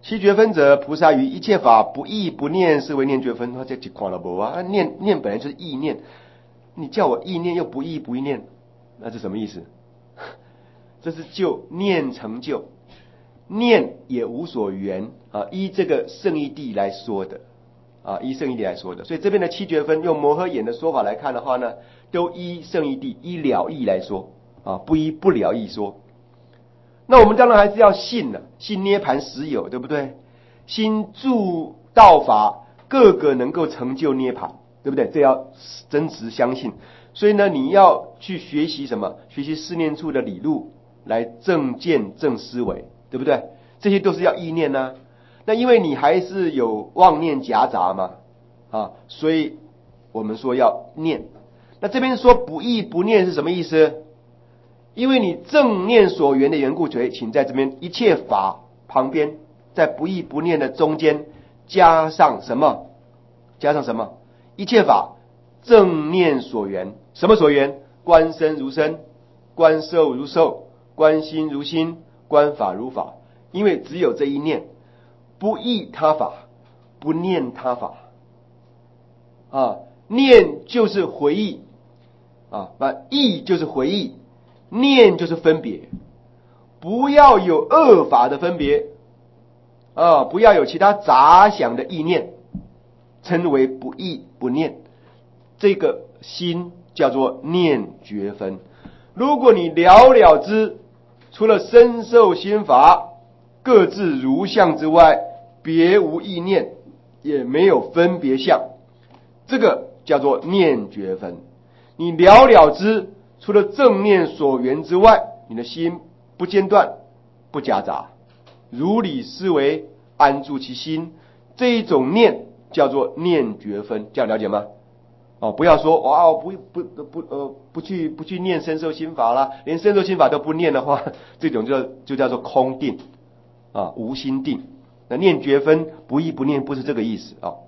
七觉分者，菩萨于一切法不意不念，是为念觉分。这就看了不啊？念本来就是意念，你叫我意念又不意不念，那是什么意思？这是就念成就，念也无所缘啊，依这个圣义谛来说的啊，依圣义谛来说的。所以这边的七觉分，用摩诃衍的说法来看的话呢，都依圣义谛、依了义来说啊，不依不了义说。那我们当然还是要信了，信涅盘实有，对不对？信助道法，个个能够成就涅盘，对不对？这要真实相信。所以呢，你要去学习什么？学习四念处的理路，来正见正思维，对不对？这些都是要意念啊。那因为你还是有妄念夹杂嘛，啊，所以我们说要念。那这边说不意不念是什么意思？因为你正念所缘的缘故，所以请在这边一切法旁边，在不意不念的中间加上什么？加上什么？一切法正念所缘。什么所缘？观身如身，观受如受，观心如心，观法如法。因为只有这一念，不意他法，不念他法啊。念就是回忆啊，意就是回忆，念就是分别。不要有恶法的分别啊，不要有其他杂想的意念，称为不意不念。这个心叫做念觉分。如果你了了之，除了身受心法各自如相之外，别无意念，也没有分别相，这个叫做念觉分。你了了之，除了正念所缘之外，你的心不间断不夹杂，如理思维，安住其心，这一种念叫做念觉分。这样了解吗？哦，不要说哇，不去念身受心法啦，连身受心法都不念的话，这种就叫做空定啊，无心定。那念觉分不意不念，不是这个意思啊。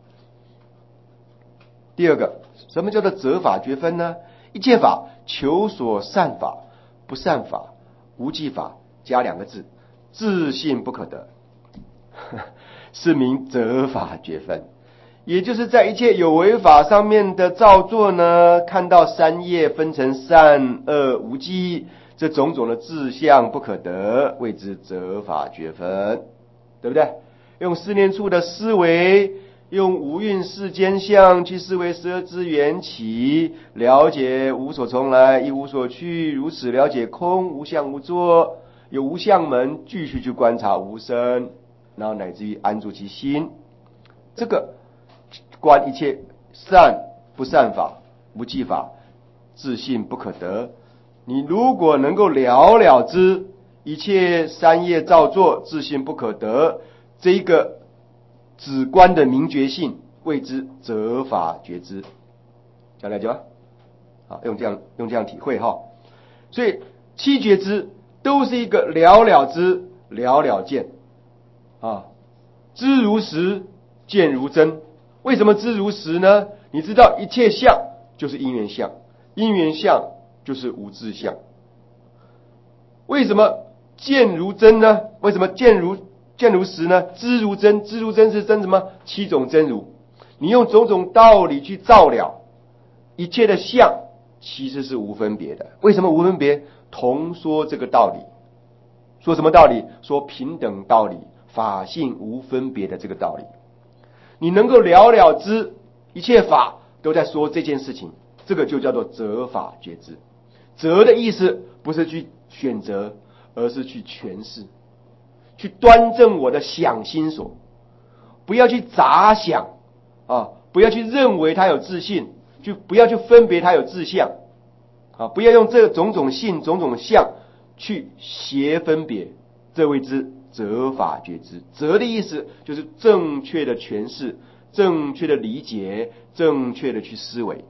第二个，什么叫做择法觉分呢？一切法求所善法，不善法，无记法，加两个字，自信不可得，是名择法觉分。也就是在一切有为法上面的造作呢，看到三业分成善恶无记，这种种的志向不可得，谓之择法觉分，对不对？用四念处的思维，用无蕴世间相去思维十二支缘起，了解无所从来，亦无所去，如此了解空无相无作，有无相门，继续去观察无生，然后乃至于安住其心。这个观一切善不善法，无记法，自信不可得。你如果能够了了之，一切三业造作，自信不可得，这一个止观的明觉性，谓之择法觉知。这样了解吗？好，用这样体会哈。所以七觉知都是一个了了知，了了见啊，知如实，见如真。为什么知如实呢？你知道一切相就是因缘相，因缘相就是无自相。为什么见如真呢？为什么见如实呢？知如真，知如真是真什么？七种真如。你用种种道理去照了一切的相，其实是无分别的。为什么无分别？同说这个道理。说什么道理？说平等道理，法性无分别的这个道理。你能够了了知，一切法都在说这件事情，这个就叫做择法觉知。择的意思不是去选择，而是去诠释，去端正我的想心所，不要去杂想啊，不要去认为它有自信，就不要去分别它有自相啊，不要用这种种性种种相去邪分别，这谓之择法觉知。择的意思就是正确的诠释，正确的理解，正确的去思维。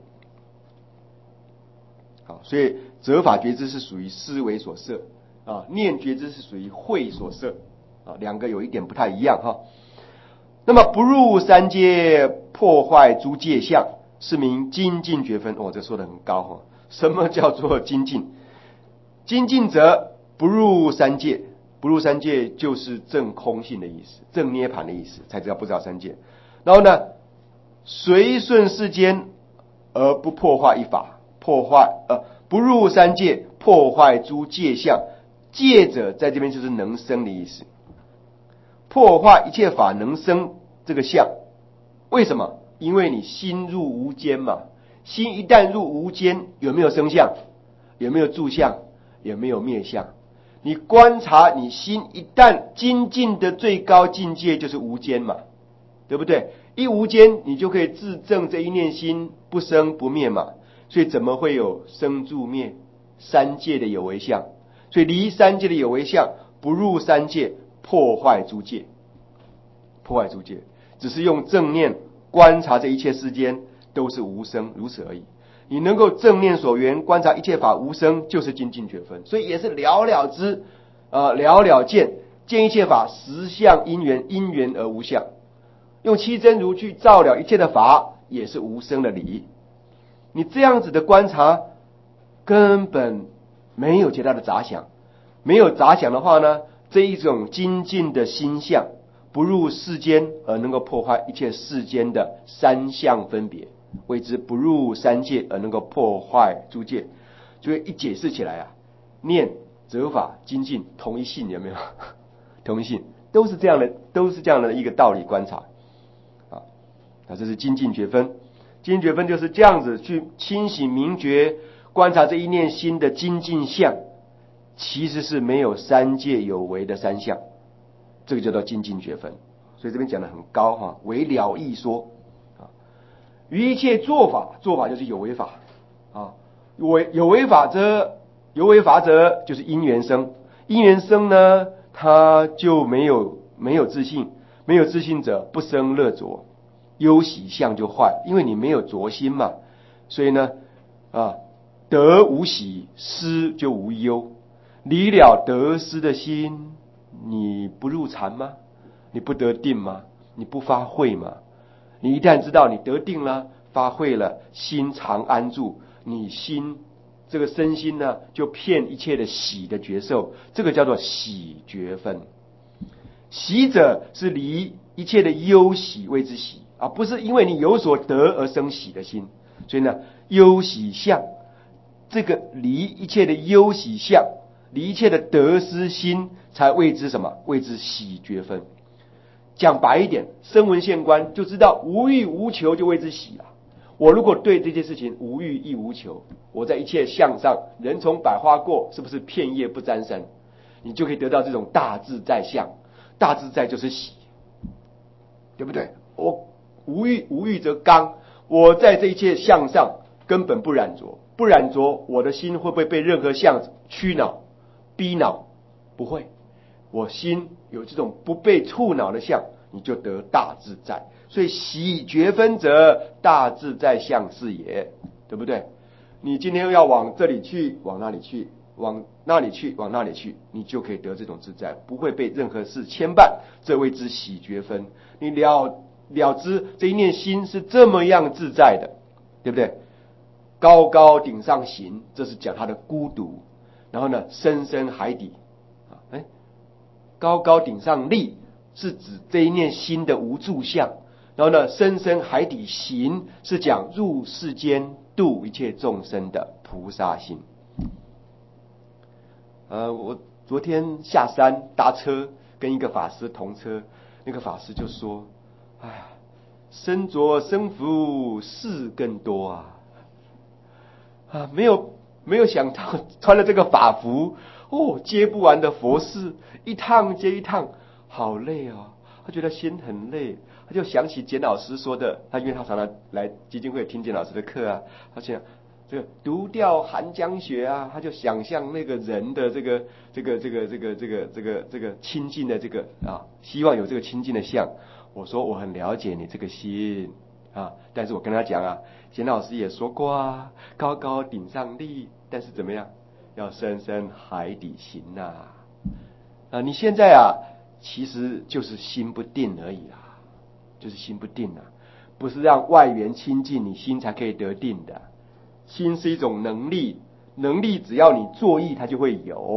好，所以择法觉知是属于思维所摄啊，念觉知是属于慧所摄啊，两个有一点不太一样哈。那么不入三界，破坏诸界相，是名精进觉分。这说得很高什么叫做精进？精进者不入三界不入三界就是正空性的意思，正涅盘的意思，才知道不着三界。然后呢，随顺世间而不破坏一法，不入三界，破坏诸界相。界者在这边就是能生的意思，破坏一切法能生这个相。为什么？因为你心入无间嘛，心一旦入无间，有没有生相？有没有住相？有没有灭相？你观察你心一旦精进的最高境界就是无间嘛，对不对？一无间，你就可以自证这一念心不生不灭嘛。所以怎么会有生住灭三界的有为相？所以离三界的有为相，不入三界，破坏诸界，破坏诸界，只是用正念观察这一切世间都是无生，如此而已。你能够正念所缘观察一切法无生，就是精进觉分。所以也是了了知，了了见，见一切法实相因缘，因缘而无相。用七真如去照了一切的法，也是无生的理。你这样子的观察，根本没有其他的杂想。没有杂想的话呢，这一种精进的心相，不入世间而能够破坏一切世间的三相分别，谓之不入三界而能够破坏诸界。所以一解释起来啊，念择法精进同一性，有没有？同一性都是这样的一个道理观察啊。这是精进觉分。精进觉分就是这样子去清醒明觉观察这一念心的精进相，其实是没有三界有为的三相，这个叫做精进觉分。所以这边讲的很高哈，为了义说啊，于一切做法就是有为法啊，有为法则就是因缘生，因缘生呢，他就没有自信，没有自信者不生乐着，忧喜相就坏，因为你没有着心嘛，所以呢得无喜，失就无忧。离了得失的心，你不入禅吗？你不得定吗？你不发慧吗？你一旦知道你得定了，发慧了，心常安住，你心这个身心呢，就遍一切的喜的觉受，这个叫做喜觉分。喜者是离一切的忧喜谓之喜，不是因为你有所得而生喜的心。所以呢，忧喜相，这个离一切的忧喜相，离一切的得失心，才谓之什么？谓之喜觉分。讲白一点，声闻现观就知道无欲无求就谓之喜啊。我如果对这件事情无欲亦无求，我在一切相上，人从百花过，是不是片叶不沾身？你就可以得到这种大自在相。大自在就是喜，对不对？我无欲则刚，我在这一切相上根本不染着，不染着，我的心会不会被任何相驱恼逼恼？不会，我心有这种不被触恼的相，你就得大自在。所以喜觉分则大自在相是也，对不对？你今天要往这里去，往那里去，往那里去，往那里去，你就可以得这种自在，不会被任何事牵绊，这谓之喜觉分。你了知这一念心是这么样自在的，对不对？高高顶上行，这是讲他的孤独。然后呢，深深海底高高顶上立是指这一念心的无住相。然后呢，深深海底行是讲入世间度一切众生的菩萨心。我昨天下山搭车，跟一个法师同车，那个法师就说：“哎呀，身着身服事更多没有想到穿了这个法服，接不完的佛事，一趟接一趟，好累啊！他觉得心很累，他就想起简老师说的，因为他常常来基金会听简老师的课啊，他想这个独钓寒江雪啊，他就想象那个人的这个清净的希望有这个清净的相。我说我很了解你这个心但是我跟他讲简老师也说过高高顶上立，但是怎么样，要深深海底行你现在其实就是心不定而已就是心不定不是让外缘清净，你心才可以得定的。心是一种能力，能力只要你作意，它就会有。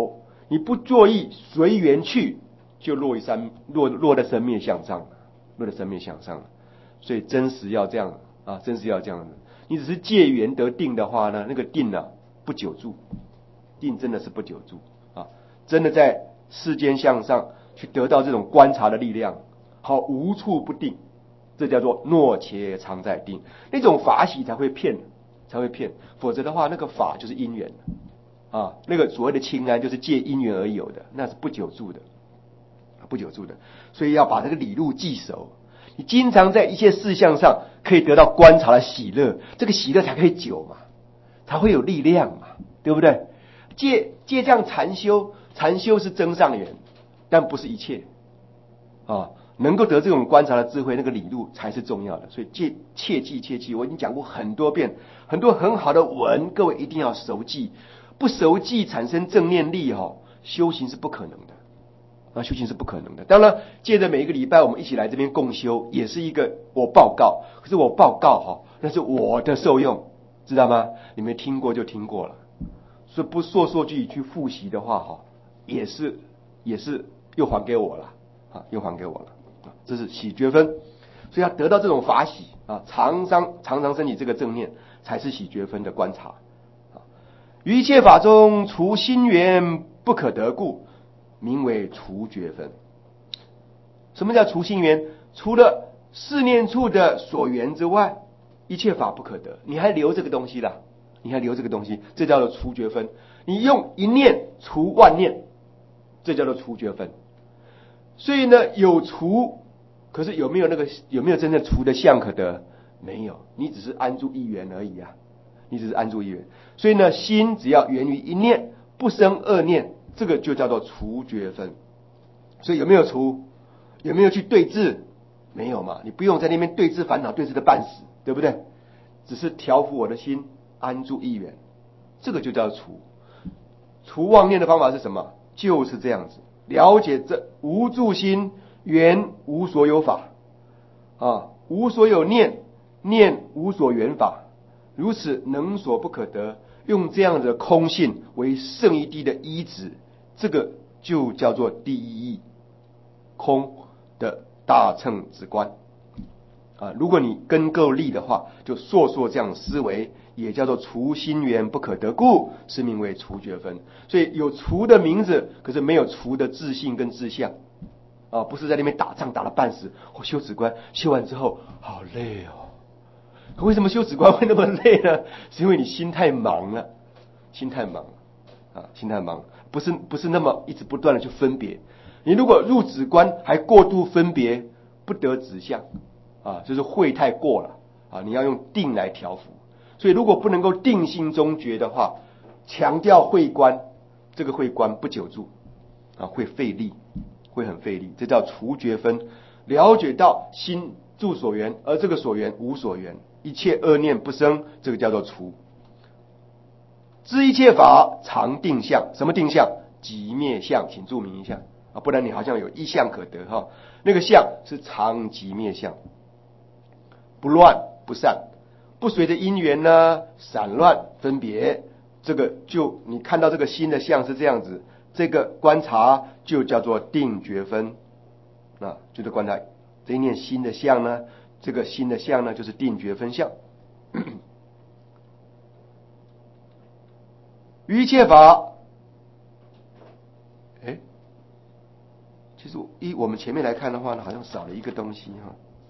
你不作意随缘去，就落在生灭相上了，落在生灭相上了。所以真实要这样啊，真实要这样子。你只是借缘得定的话呢，那个定啊不久住，定真的是不久住啊，真的在世间相上去得到这种观察的力量，好无处不定，这叫做诺且常在定。那种法喜才会骗，否则的话，那个法就是因缘啊，那个所谓的清安就是借因缘而有的，那是不久住的，不久住的。所以要把这个理路记熟，你经常在一切事项上可以得到观察的喜乐，这个喜乐才可以久嘛，才会有力量嘛，对不对？借这样禅修是增上缘，但不是一切啊。能够得这种观察的智慧，那个理路才是重要的。所以切记，我已经讲过很多遍，很多很好的文，各位一定要熟记。不熟记产生正念力修行是不可能的修行是不可能的。当然，借着每一个礼拜我们一起来这边共修，也是一个我报告。可是我报告那是我的受用，知道吗？你们听过就听过了，所以不说句去复习的话也是又还给我了又还给我了。这是喜觉分，所以要得到这种法喜常常升起这个正念，才是喜觉分的观察。于一切法中，除心缘不可得故，名为除觉分。什么叫除心缘？除了四念处的所缘之外，一切法不可得，你还留这个东西啦，这叫做除觉分。你用一念除万念，这叫做除觉分。所以呢，有除，可是有没有真正除的相可得？没有，你只是安住一缘而已所以呢，心只要源于一念，不生二念，这个就叫做除觉分。所以有没有除？有没有去对治？没有嘛，你不用在那边对治烦恼，对治的半死，对不对？只是调伏我的心，安住一缘，这个就叫除。除妄念的方法是什么？就是这样子，了解这无住心，缘无所有法无所有念，念无所缘法，如此能所不可得，用这样的空性为圣义谛的依止，这个就叫做第一义空的大乘之观如果你根够力的话，就这样思维，也叫做除心缘不可得故，是名为除觉分。所以有除的名字，可是没有除的自性跟自相不是在那边打仗打了半死。修止观修完之后好累为什么修止观会那么累呢？是因为你心太忙了，心太忙，不是那么一直不断的去分别。你如果入止观还过度分别，不得止相就是慧太过了你要用定来调伏。所以如果不能够定心中觉的话，强调慧观，这个慧观不久住会费力，会很费力。这叫除觉分，了解到心住所缘，而这个所缘无所缘，一切恶念不生，这个叫做除。知一切法常定相，什么定相？即灭相，请注明一下不然你好像有一相可得那个相是常即灭相，不乱不散，不随着因缘呢散乱分别。这个就你看到这个心的相是这样子，这个观察就叫做定觉分就是观察这一念心的相呢，这个心的相呢就是定觉分相。于一切法其实我们前面来看的话呢，好像少了一个东西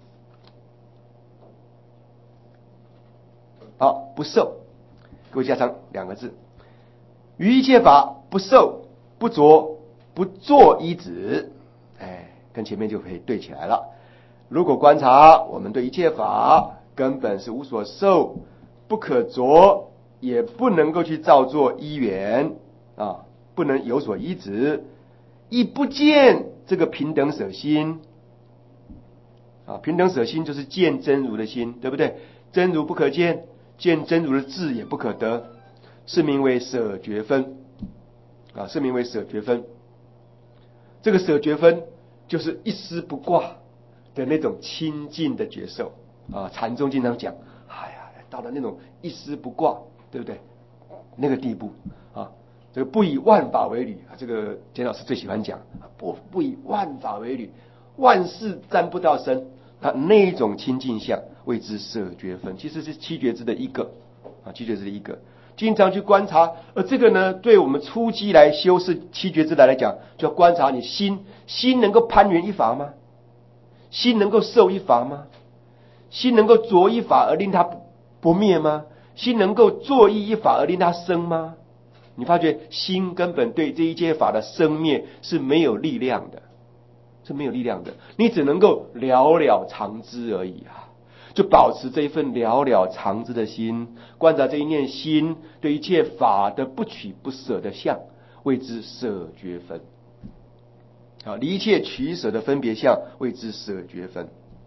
好，不受，各位加上两个字，于一切法不受不着不作依止，跟前面就可以对起来了。如果观察我们对一切法根本是无所受，不可着，也不能够去造作依缘不能有所依止，亦不见这个平等舍心平等舍心就是见真如的心，对不对？真如不可见，见真如的智也不可得，是名为舍觉分是名为舍觉分。这个舍觉分就是一丝不挂的那种清净的觉受禅宗经常讲到了那种一丝不挂，对不对？那个地步这个不以万法为履啊，这个简老师最喜欢讲，不以万法为履，万事沾不到身，那一种清净相谓之舍觉分，其实是七觉支的一个啊，七觉支的一个。经常去观察，而这个呢，对我们初期来修饰七觉支来讲，就要观察你心能够攀缘一法吗？心能够受一法吗？心能够着一法而令它不灭吗？心能够作意一法而令它生吗？你发觉心根本对这一切法的生灭是没有力量的，是没有力量的，你只能够了了常知而已啊。就保持这一份了了常知的心，观察这一念心对一切法的不取不舍的相，谓之舍觉分。好，离一切取舍的分别相，谓之舍觉分。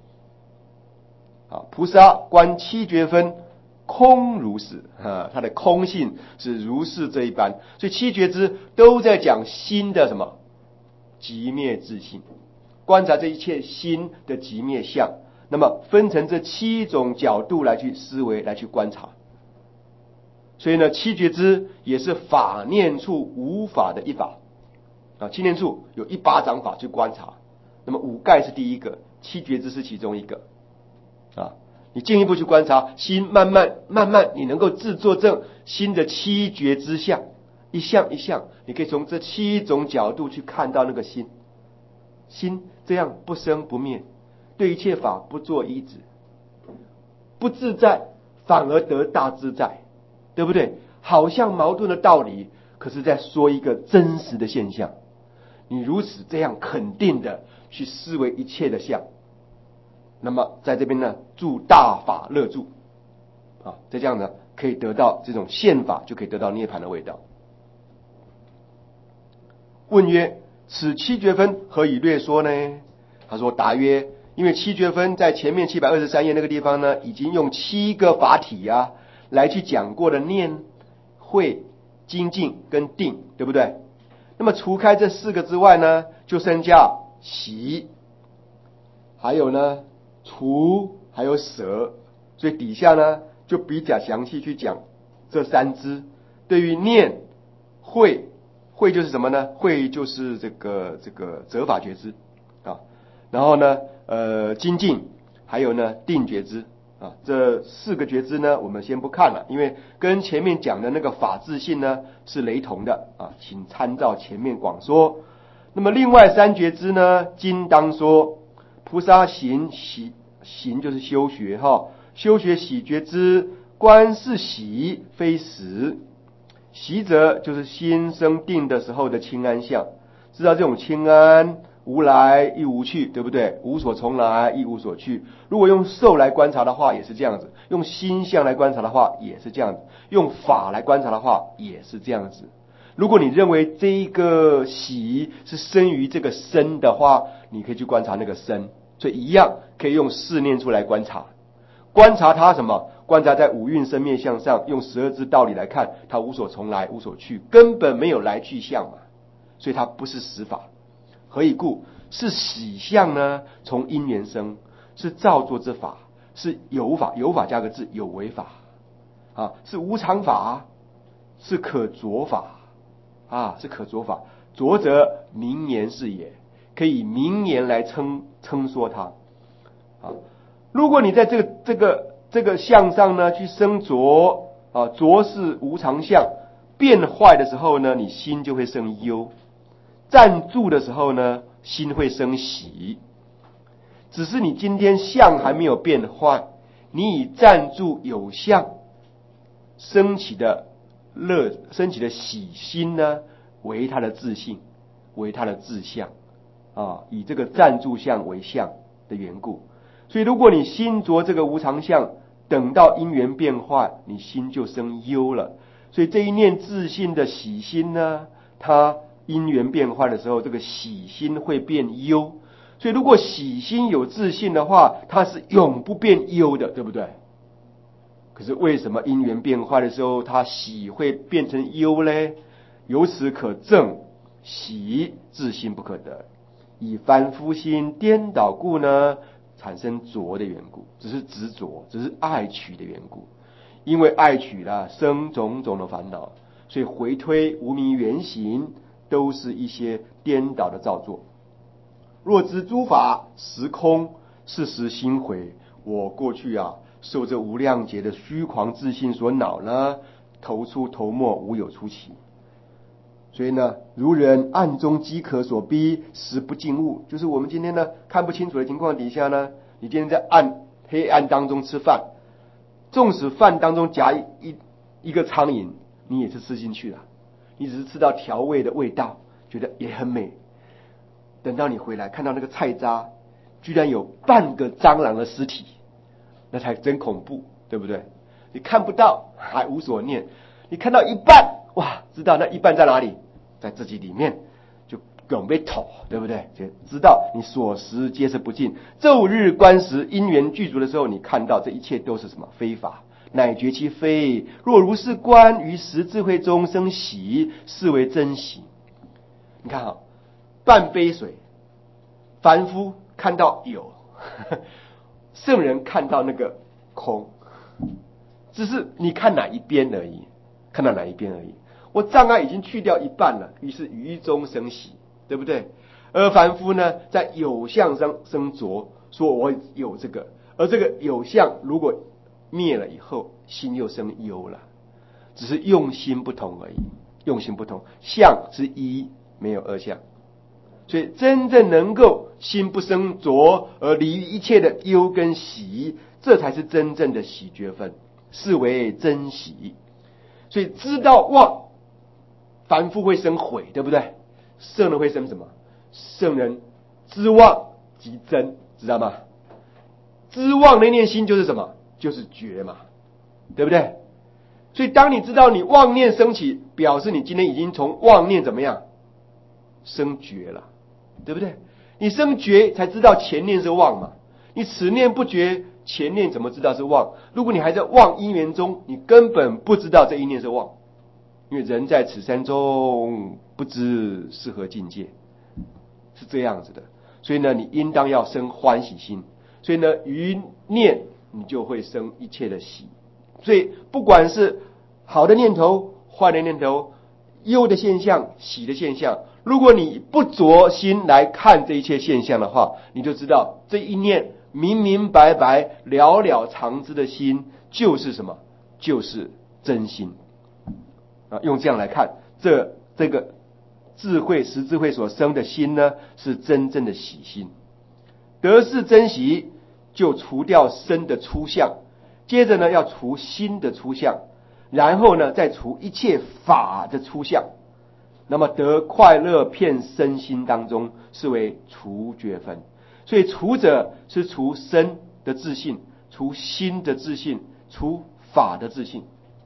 好，菩萨观七觉分，空如是啊，它的空性是如是这一般。所以七觉支都在讲心的什么寂灭自性，观察这一切心的寂灭相。那么分成这七种角度来去思维，来去观察。所以呢，七觉支也是法念处无法的一法啊。七念处有一巴掌法去观察，那么五盖是第一个，七觉支是其中一个啊。你进一步去观察心，慢慢你能够自作证心的七觉支相，一项一项，你可以从这七种角度去看到那个心这样不生不灭，对一切法不做依止，不自在反而得大自在，对不对？好像矛盾的道理，可是在说一个真实的现象。你如此这样肯定的去思维一切的相，那么在这边呢，住大法乐住啊，再这样呢，可以得到这种现法，就可以得到涅槃的味道。问曰：此七觉分何以略说呢？他说：答曰，因为七觉分在前面723页那个地方呢，已经用七个法体啊来去讲过的念、慧、精进跟定，对不对？那么除开这四个之外呢，就剩下喜，还有呢除，还有舍。所以底下呢就比较详细去讲这三支。对于念、慧就是什么呢？慧就是这个择法觉支啊。然后呢，精进，还有呢定觉支啊，这四个觉支呢，我们先不看了，因为跟前面讲的那个法治性呢是雷同的啊，请参照前面广说。那么另外三觉支呢，今当说菩萨行就是修学哈，修学喜觉支，观是喜非实。喜者就是心生定的时候的清安相，知道这种清安无来亦无去，对不对？无所从来亦无所去。如果用受来观察的话，也是这样子；用心相来观察的话，也是这样子；用法来观察的话，也是这样子。如果你认为这一个喜是生于这个身的话，你可以去观察那个身，所以一样可以用四念处来观察。观察它什么？观察在五蕴生灭相上，用12支道理来看，它无所从来，无所去，根本没有来去相嘛，所以它不是实法。何以故？是喜相呢，从因缘生，是造作之法，是有法，有法加个字，有为法啊，是无常法，是可着法啊，是可着法。着则名言是也，可以名言来称说它啊。如果你在这个相上呢去生着啊，着是无常相，变坏的时候呢，你心就会生忧；暂住的时候呢，心会生喜。只是你今天相还没有变坏，你以暂住有相升起的喜心呢，为他的自性，为他的自相啊，以这个暂住相为相的缘故。所以如果你心着这个无常相，等到因缘变坏，你心就生忧了。所以这一念自性的喜心呢，它因缘变坏的时候，这个喜心会变忧。所以如果喜心有自性的话，它是永不变忧的，对不对？可是为什么因缘变坏的时候，它喜会变成忧呢？由此可证，喜自性不可得，以凡夫心颠倒故呢，产生着的缘故，只是执着，只是爱取的缘故。因为爱取了，生种种的烦恼。 所以回推无明原形，都是一些颠倒的造作。若知诸法实空，是时心悔。我过去受这无量劫的虚狂自信所恼呢，头出头没，无有出期。所以呢，如人暗中饥渴所逼，食不尽物，就是我们今天呢看不清楚的情况底下呢，你今天在黑暗当中吃饭，纵使饭当中夹一个苍蝇，你也是吃进去了，你只是吃到调味的味道，觉得也很美。等到你回来看到那个菜渣居然有半个蟑螂的尸体，那才真恐怖，对不对？你看不到还无所念，你看到一半，哇，知道那一半在哪里，在自己里面，就梗被吐，对不对？就知道你所食皆是不净。昼日观时，因缘具足的时候，你看到这一切都是什么？非法，乃觉其非。若如是观，于实智慧中生喜，是为真喜。你看半杯水，凡夫看到有，圣人看到那个空，只是你看哪一边而已，看到哪一边而已。我障碍已经去掉一半了，于是于中生喜，对不对？而凡夫呢，在有相上生着，说我有这个，而这个有相如果灭了以后，心又生忧了，只是用心不同而已，用心不同，相是一，没有二相。所以真正能够心不生着而离于一切的忧跟喜，这才是真正的喜觉分，是为真喜。所以知道妄，凡夫会生悔，对不对？圣人会生什么？圣人知妄即真，知道吗？知妄那念心就是什么？就是觉嘛，对不对？所以当你知道你妄念升起，表示你今天已经从妄念怎么样生觉了，对不对？你生觉才知道前念是妄嘛，你此念不觉，前念怎么知道是妄？如果你还在妄因缘中，你根本不知道这一念是妄，因为人在此山中，不知是何境界，是这样子的。所以呢，你应当要生欢喜心。所以呢，于念你就会生一切的喜。所以不管是好的念头、坏的念头、忧的现象、喜的现象，如果你不着心来看这一切现象的话，你就知道这一念明明白白、了了常知的心就是什么？就是真心。用这样来看，这个智慧实智慧所生的心呢，是真正的喜心。得是真喜，就除掉身的粗相，接着呢要除心的粗相，然后呢再除一切法的粗相，那么得快乐遍身心当中，是为除觉分。所以除者是除身的自信，除心的自信，除法的自信。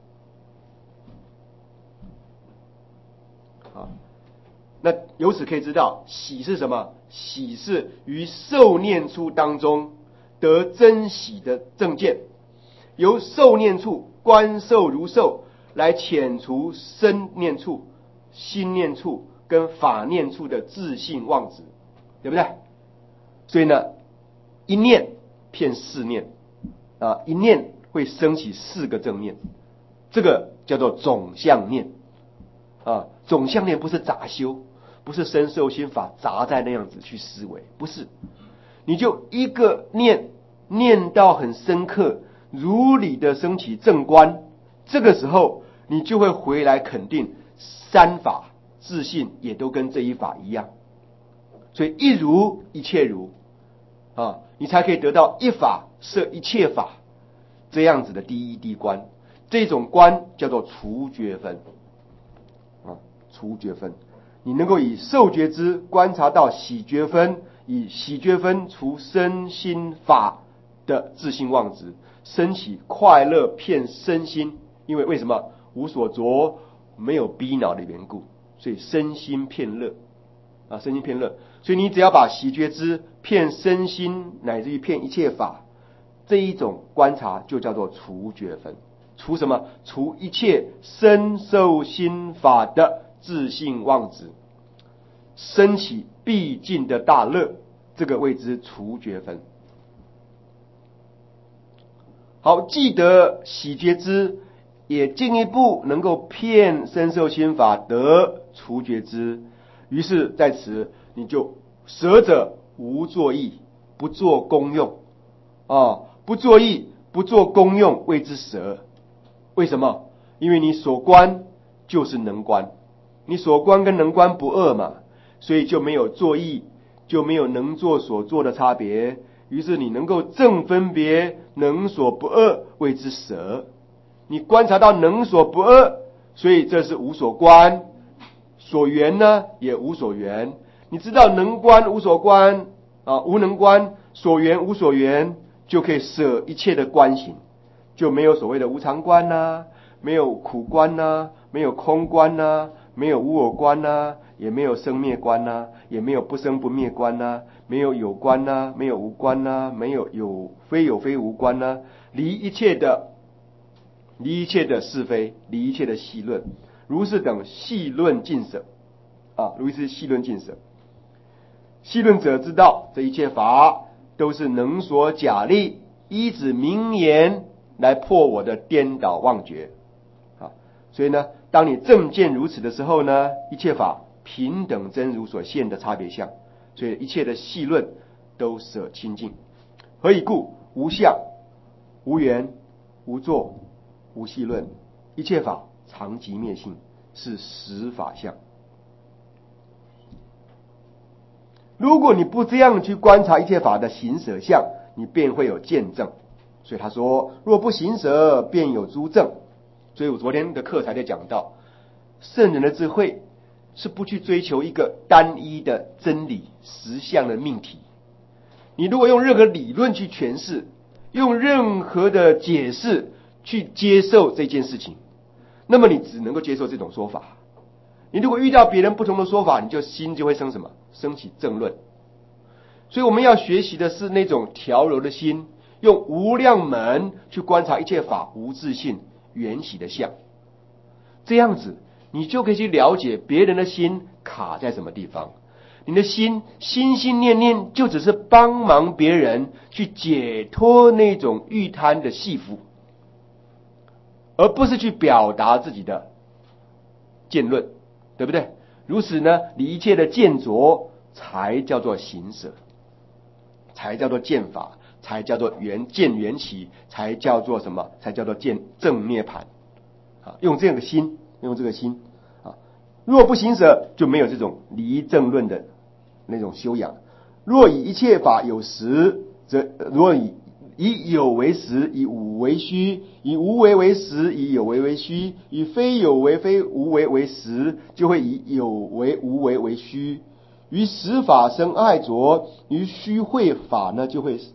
那由此可以知道，喜是什么？喜是于受念处当中得真喜的正见，由受念处观受如受来遣除身念处、心念处跟法念处的自信妄执，对不对？所以呢，一念骗四念一念会升起四个正念，这个叫做总相念总相念不是杂修，不是身受心法杂在那样子去思维，不是，你就一个念到很深刻，如理的升起正观，这个时候你就会回来肯定三法自信也都跟这一法一样，所以一如一切如你才可以得到一法摄一切法这样子的第一地观。这种观叫做除觉分除觉分，你能够以受觉知观察到喜觉分，以喜觉分除身心法的自性妄执，升起快乐遍身心。因为什么？无所着，没有逼恼的缘故，所以身心遍乐身心遍乐。所以你只要把喜觉知遍身心，乃至于遍一切法，这一种观察就叫做除觉分。除什么？除一切身受心法的自性妄执，升起毕竟的大乐，这个谓之除觉分。好，记得喜觉知也进一步能够骗身受心法得除觉之。于是在此你就舍者无作意，不做功用不作意不做功用谓之舍。为什么？因为你所观就是能观，你所观跟能观不二嘛，所以就没有作意，就没有能做所做的差别。于是你能够正分别能所不二谓之舍。你观察到能所不二，所以这是无所观，所缘呢也无所缘。你知道能观无所观无能观，所缘无所缘，就可以舍一切的观行，就没有所谓的无常观没有苦观没有空观没有无我观也没有生灭观也没有不生不灭观没有有观没有无观没有有非无观离一切的是非，离一切的细论，如是等细论尽舍如是细论尽舍。细论者知道这一切法都是能所假立，依止名言来破我的颠倒妄觉所以呢，当你正见如此的时候呢，一切法平等真如所现的差别相，所以一切的细论都舍清净。何以故？无相、无缘、无作、无细论，一切法常寂灭性，是实法相。如果你不这样去观察一切法的行舍相，你便会有见证。所以他说，若不行舍，便有诸证。所以我昨天的课才在讲到，圣人的智慧是不去追求一个单一的真理实相的命题。你如果用任何理论去诠释，用任何的解释去接受这件事情，那么你只能够接受这种说法。你如果遇到别人不同的说法，你就心就会生什么？升起正论。所以我们要学习的是那种调柔的心，用无量门去观察一切法无自性缘起的相，这样子你就可以去了解别人的心卡在什么地方。你的心心念念就只是帮忙别人去解脱那种欲贪的系缚，而不是去表达自己的见论，对不对？如此呢，你一切的见着才叫做行舍，才叫做见法，才叫做见缘起，才叫做什么？才叫做见正涅槃用这个心若不行舍，就没有这种离正论的那种修养。若以一切法有实，则若以有为实，以无为虚，以无为为实，以有为为虚，以非有为非无为为实，就会以有为无为为虚。于实法生爱着，于虚慧法呢，就会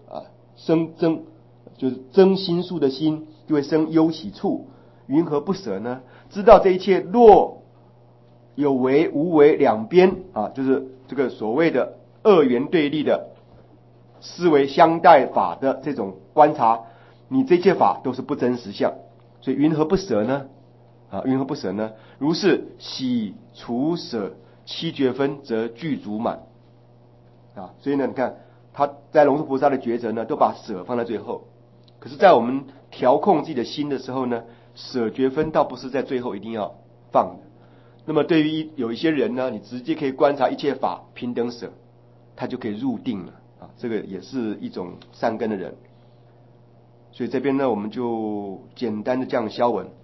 就是增心数的心，就会生忧喜处。云何不舍呢？知道这一切若有为无为两边就是这个所谓的二元对立的思维相待法的这种观察，你这些法都是不真实相，所以云何不舍呢？云何不舍呢？如是喜除舍七觉分，则具足满所以呢，你看他在龙树菩萨的抉择呢，都把舍放在最后。可是，在我们调控自己的心的时候呢，舍觉分倒不是在最后一定要放的。那么对于有一些人呢，你直接可以观察一切法平等舍，他就可以入定了这个也是一种善根的人。所以这边呢，我们就简单的这样消文。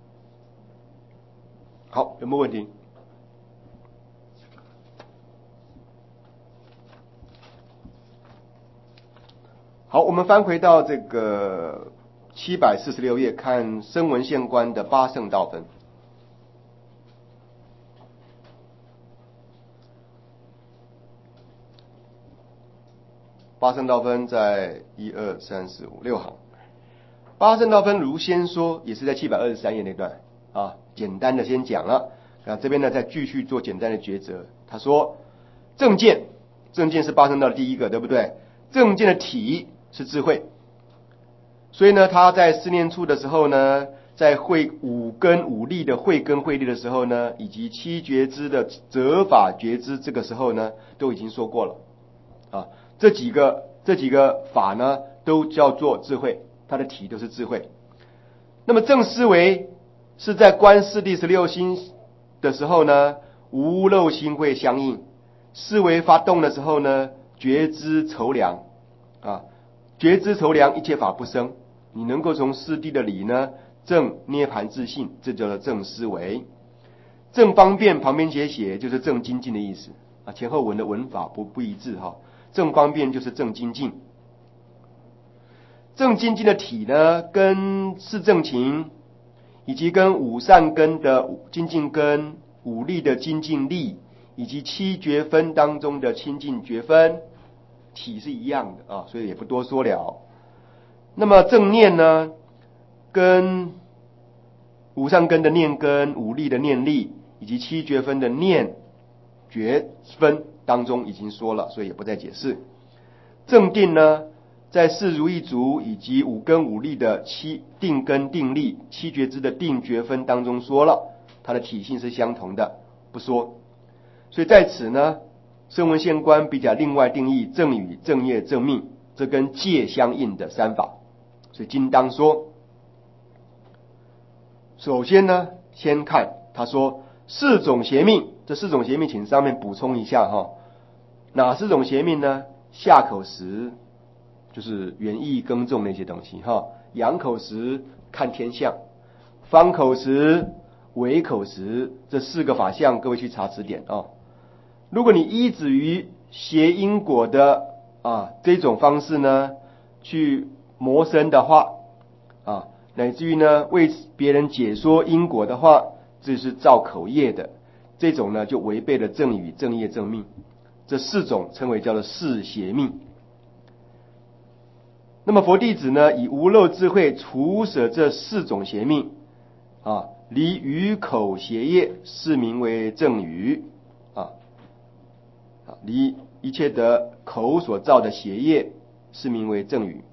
好，有没有问题？好，我们翻回到这个746页，看声闻现观的八圣道分。八圣道分在1、2、3、4、5、6行。八圣道分如先说，也是在723页那段简单的先讲了。这边呢再继续做简单的抉择。他说正见是八圣道的第一个，对不对？正见的体是智慧，所以呢他在四念处的时候呢，在会五根五力的慧根慧力的时候呢，以及七觉知的择法觉知，这个时候呢都已经说过了这几个法呢都叫做智慧，它的体都是智慧。 那么正思维是在观世第16心的时候呢，无漏心会相应，思维发动的时候呢，觉知筹量觉知筹量，一切法不生。你能够从四谛的理呢，正涅盘自性，这叫做正思维。正方便旁边写就是正精进的意思前后文的文法不一致正方便就是正精进。正精进的体呢，跟四正勤以及跟五善根的精进根、五力的精进力，以及七觉分当中的清净觉分体是一样的所以也不多说了。那么正念呢，跟五善根的念根、五力的念力，以及七觉分的念觉分当中已经说了，所以也不再解释。正定呢，在四如意足以及五根五力的七定根定力、七觉支的定觉分当中说了，它的体性是相同的，不说。所以在此呢，声闻现观比较另外定义正语、正业、正命，这跟戒相应的三法。所以今当说，首先呢，先看他说四种邪命，这四种邪命请上面补充一下哪四种邪命呢？下口实就是园艺耕种那些东西仰口实看天象，方口实、微口实，这四个法相各位去查词典如果你依止于邪因果的这种方式呢，去谋生的话乃至于呢为别人解说因果的话，这是造口业的，这种呢就违背了正语、正业、正命，这四种称为叫做四邪命。那么佛弟子呢，以无漏智慧除舍这四种邪命离语口邪业，是名为正语离一切的口所造的邪业，是名为正语。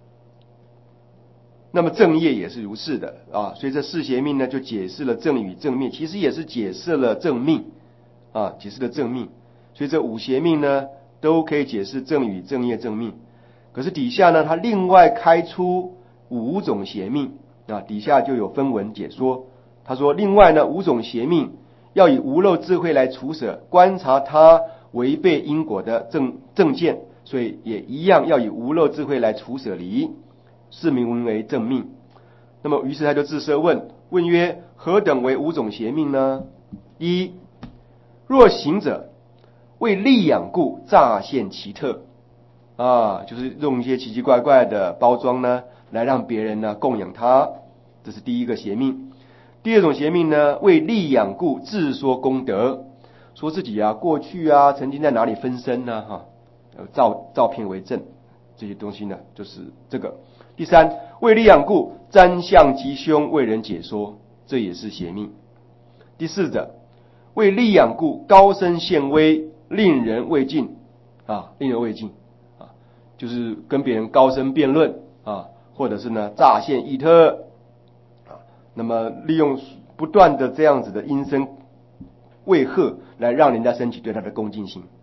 那么正业也是如是的所以这四邪命呢，就解释了正语、正命，其实也是解释了正命解释了正命。所以这五邪命呢，都可以解释正语、正业、正命。可是底下呢，他另外开出五种邪命底下就有分文解说。他说另外呢，五种邪命要以无漏智慧来除舍，观察它违背因果的正见，所以也一样要以无漏智慧来除舍离，是名为正命。那么于是他就自设问曰：何等为五种邪命呢？一，若行者为利养故，乍现奇特就是用一些奇奇怪怪的包装呢，来让别人呢供养他，这是第一个邪命。第二种邪命呢，为利养故，自说功德，说自己过去曾经在哪里分身照片为证，这些东西呢就是这个。第三，为利养故，瞻相吉凶，为人解说，这也是邪命。第四者，为利养故，高声现威，令人畏敬令人畏敬就是跟别人高声辩论或者是呢乍现异特那么利用不断的这样子的音声威吓，来让人家升起对他的恭敬心。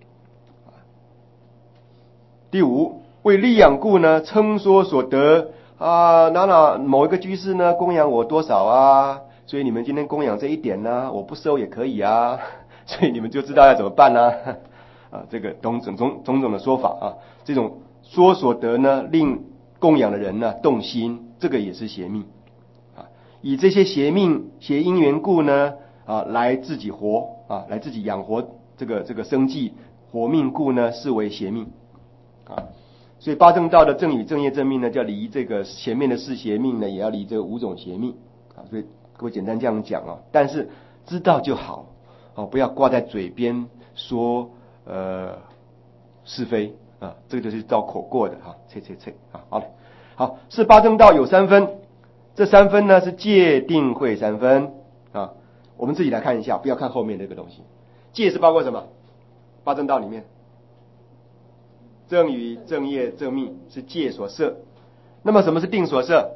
第五，为利养故呢，称说所得哪某一个居士呢供养我多少所以你们今天供养这一点呢，我不收也可以所以你们就知道要怎么办这个种种的说法这种说所得呢，令供养的人呢动心，这个也是邪命以这些邪命邪因缘故呢来自己活来自己养活这个生计活命故呢，视为邪命所以八正道的正语、正业、正命呢，叫离这个前面的四邪命呢，也要离这个五种邪命所以各位简单这样讲但是知道就好不要挂在嘴边说是非这个就是照口过的好了。好，是八正道有三分，这三分呢是戒定慧三分我们自己来看一下，不要看后面这个东西。戒是包括什么？八正道里面正语、正业、正命是戒所摄。那么什么是定所摄？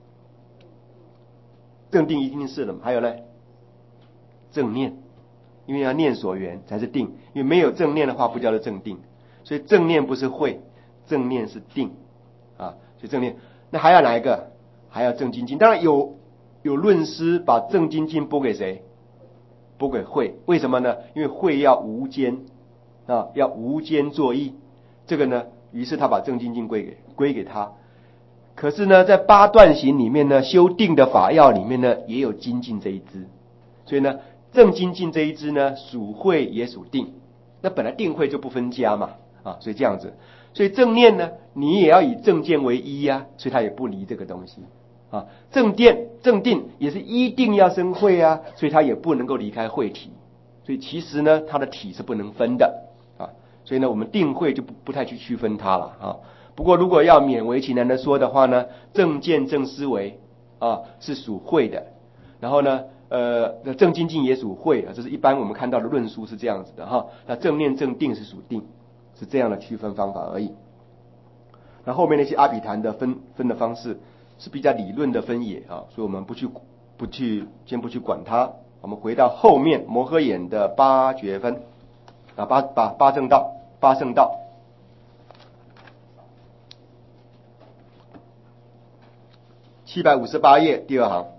正定一定是的嘛。还有呢，正念，因为要念所缘才是定，因为没有正念的话不叫做正定。所以正念不是慧，正念是定所以正念。那还要哪一个？还要正精进。当然有有论师把正精进拨给谁？拨给慧。为什么呢？因为慧要无间要无间作义。这个呢，于是他把正精进归给他。可是呢，在八段行里面呢，修定的法要里面呢，也有精进这一支。所以呢，正精进这一支呢，属慧也属定。那本来定慧就不分家嘛，所以这样子。所以正念呢，你也要以正见为依啊，所以他也不离这个东西正定也是一定要生慧啊，所以他也不能够离开慧体。所以其实呢，它的体是不能分的所以呢，我们定慧就不太去区分它了不过如果要勉为其难的说的话呢，正见正思维是属慧的，然后呢正精进也属慧这是一般我们看到的论述是这样子的那正念正定是属定，是这样的区分方法而已。那后面那些阿毗昙的分的方式是比较理论的分野所以我们先不去管它。我们回到后面摩诃眼的八觉分八正道八圣道。758页第二行，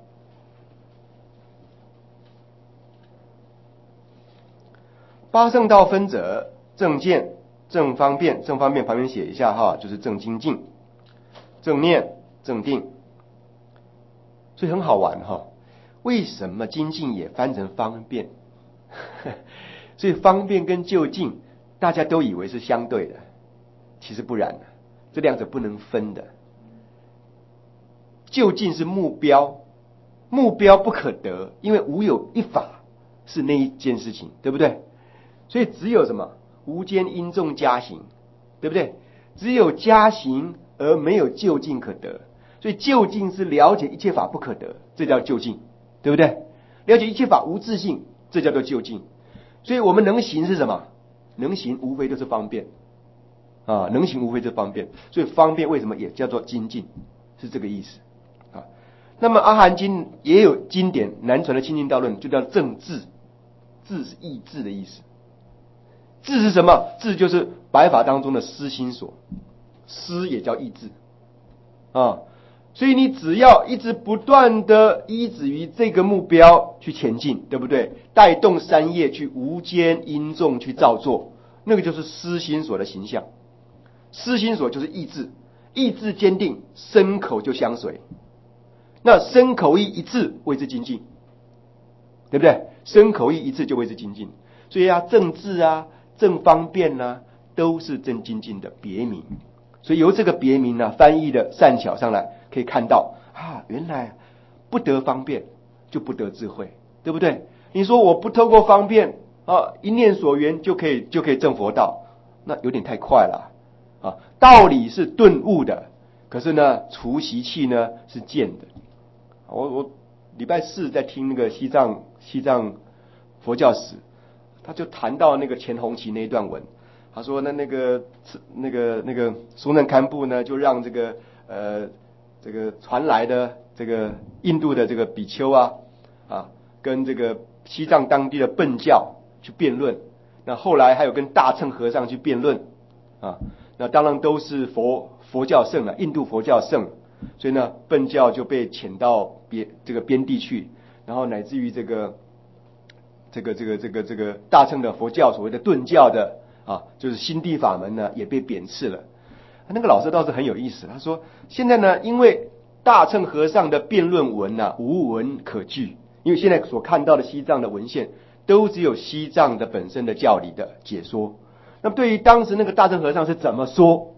八圣道分者，正见、正方便，正方便旁边写一下就是正精进、正念、正定。所以很好玩为什么精进也翻成方便？所以方便跟就近大家都以为是相对的，其实不然这两者不能分的。就近是目标，目标不可得，因为无有一法是那一件事情，对不对？所以只有什么无间因众加行，对不对？只有加行而没有就近可得，所以就近是了解一切法不可得，这叫就近，对不对？了解一切法无自性，这叫做就近。所以我们能行是什么？能行无非就是方便能行无非就是方便，所以方便为什么也叫做精进，是这个意思那么阿含经也有经典南传的清净道论，就叫正智，智是意志的意思。智是什么？智就是白法当中的思心所，思也叫意志所以你只要一直不断的依止于这个目标去前进，对不对？带动三业去无间因众去造作，那个就是思心所的形象。思心所就是意志，意志坚定，身口就相随。那身口意一致谓之精进，对不对？身口意一致就谓之精进。所以正智正方便都是正精进的别名。所以由这个别名翻译的善巧上来可以看到原来不得方便就不得智慧，对不对？你说我不透过方便一念所缘就可以证佛道，那有点太快了道理是顿悟的，可是呢除习气呢是见的。我礼拜四在听那个西藏佛教史，他就谈到那个钱洪奇那一段文，他说那个松赞堪布呢，就让这个传来的这个印度的这个比丘跟这个西藏当地的笨教去辩论，那后来还有跟大乘和尚去辩论那当然都是佛教圣印度佛教圣。所以呢，笨教就被遣到这个边地去，然后乃至于这个大乘的佛教所谓的顿教的就是心地法门呢，也被贬斥了。那个老师倒是很有意思，他说现在呢，因为大乘和尚的辩论文无文可据，因为现在所看到的西藏的文献都只有西藏的本身的教理的解说。那么对于当时那个大乘和尚是怎么说，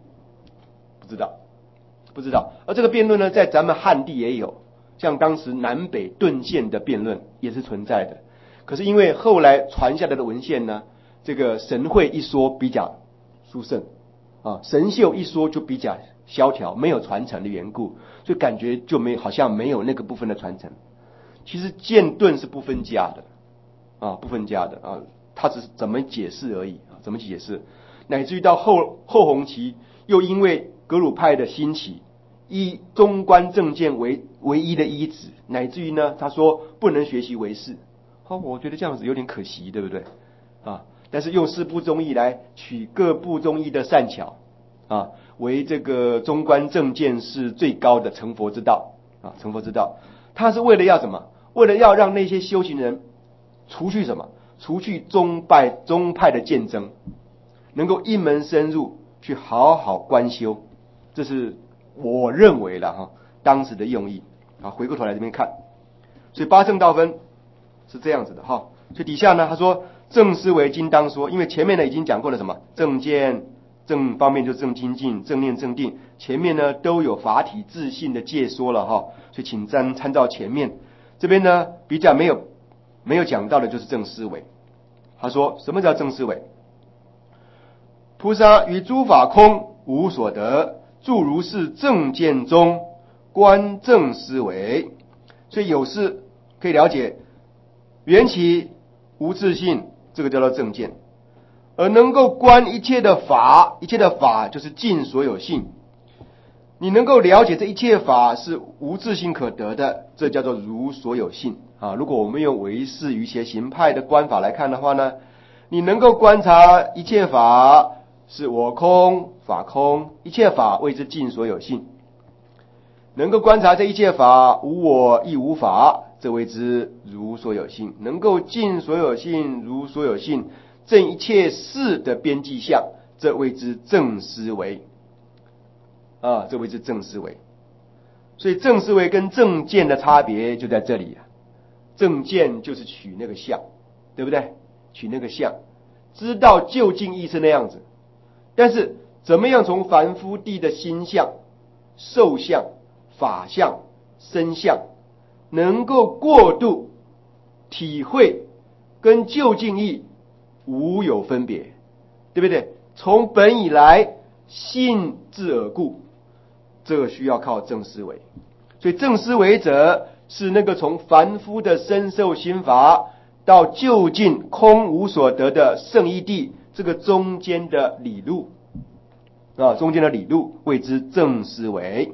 不知道。而这个辩论呢，在咱们汉地也有，像当时南北顿县的辩论也是存在的。可是因为后来传下来的文献呢，这个神会一说比较殊胜神秀一说就比较萧条，没有传承的缘故，所以感觉就好像没有那个部分的传承。其实剑顿是不分家的不分家的他只是怎么解释而已怎么解释，乃至于到后弘期又因为格鲁派的兴起，以中观正见为唯一的依止，乃至于呢，他说不能学习唯识。我觉得这样子有点可惜，对不对但是用四部宗义来取各部宗义的善巧为这个中观正见是最高的成佛之道成佛之道。 他是为了要什么？为了要让那些修行人除去什么？除去宗派的竞争，能够一门深入去好好观修。这是我认为的当时的用意。回过头来这边看，所以八正道分是这样子的所以底下呢，他说正思维经当说，因为前面呢已经讲过了什么正见、正方面就正精进、正念、正定，前面呢都有法体自信的介说了所以请参照前面。这边呢比较没有讲到的就是正思维。他说什么叫正思维？菩萨于诸法空无所得，住如是正见中观正思维。所以有事可以了解缘起无自性，这个叫做正见。而能够观一切的法，一切的法就是尽所有性，你能够了解这一切法是无自性可得的，这叫做如所有性如果我们用唯识瑜伽行派的观法来看的话呢，你能够观察一切法是我空法空，一切法谓之尽所有性，能够观察这一切法无我亦无法，这谓之如所有性，能够尽所有性如所有性，正一切事的边际相，这谓之正思维这谓之正思维。所以正思维跟正见的差别就在这里正见就是取那个相，对不对？取那个相，知道究竟义是那样子。但是怎么样从凡夫地的心相、受相、法相、身相，能够过度体会跟究竟义无有分别，对不对？从本以来信自而故，这个需要靠正思维。所以正思维者是那个从凡夫的身受心法到究竟空无所得的圣义地，这个中间的理路中间的理路谓之正思维。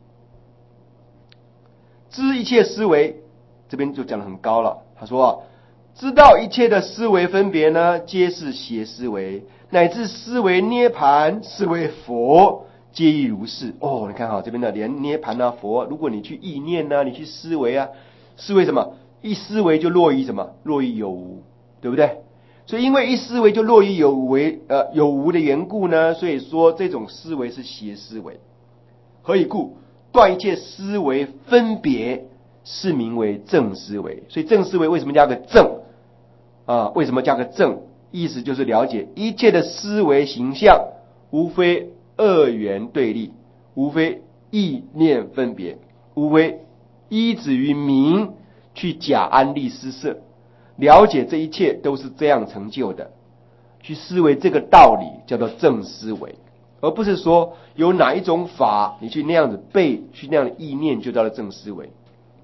知一切思维，这边就讲得很高了。他说知道一切的思维分别呢，皆是邪思维，乃至思维涅盘、思维佛，皆亦如是。你看这边的连涅盘佛，如果你去意念你去思维思维什么？一思维就落于什么？落于有无，对不对？所以因为一思维就落于有无的缘故呢，所以说这种思维是邪思维。何以故？断一切思维分别，是名为正思维。所以正思维为什么加个正为什么加个正？意思就是了解一切的思维形象无非二元对立，无非意念分别，无非依止于名去假安立施设，了解这一切都是这样成就的，去思维这个道理叫做正思维，而不是说有哪一种法你去那样子背，去那样的意念就到了正思维。